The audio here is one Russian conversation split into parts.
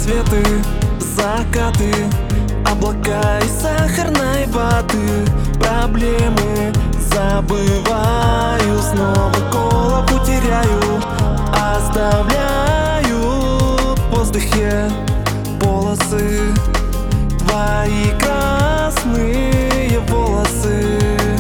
рассветы, закаты, облака и сахарной воды. Проблемы забываю, снова голову теряю, оставляю в воздухе полосы, твои красные волосы.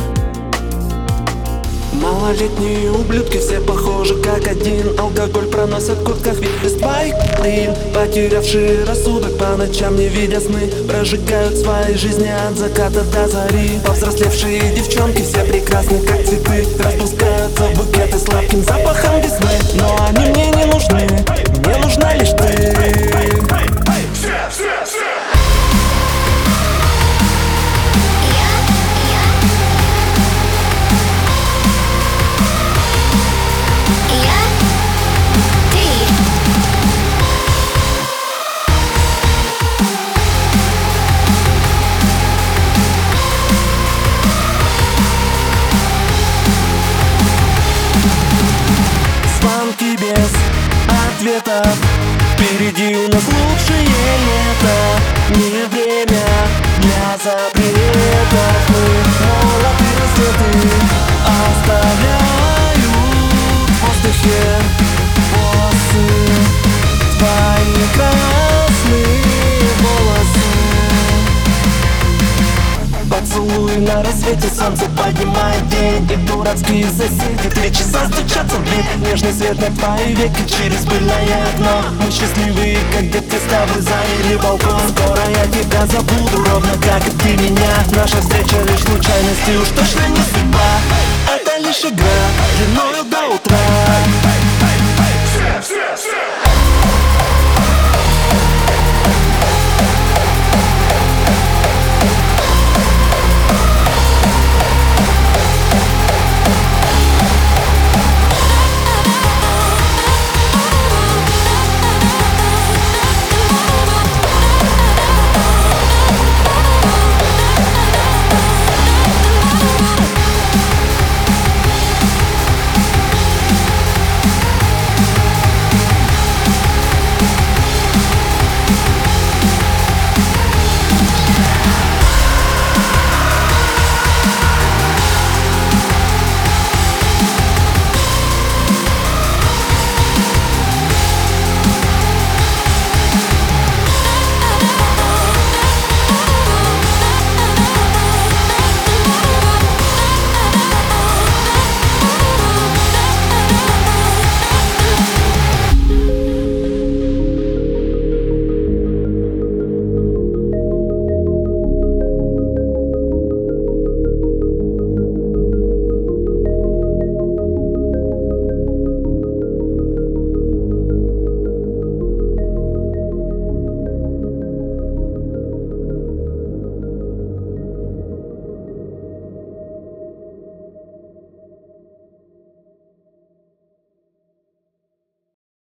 Малолетние ублюдки все похожи как один. Алкоголь проносят в куртках, ведь без твоих дым. Потерявшие рассудок по ночам, не видя сны, прожигают свои жизни от заката до зари. Повзрослевшие девчонки все прекрасны как цветы, распускаются в букеты сладким запахом весны. Но они мне не нужны, мне нужна лишь ты. Звонки без ответов, впереди у нас лучшее лето. Не время для запретов, мы молоды рассветы, оставляю в воздухе волосы, твои красные волосы. Поцелуй на рассвете, солнце поднимает день, и дурацкие соседи 3 часа стучатся в дверь. Нежный свет на твои веки через пыльное окно. Мы счастливые, как детки с тобой заняли балкон. Скоро я тебя забуду, ровно как и ты меня. Наша встреча лишь случайность, и уж точно не судьба. Это лишь игра.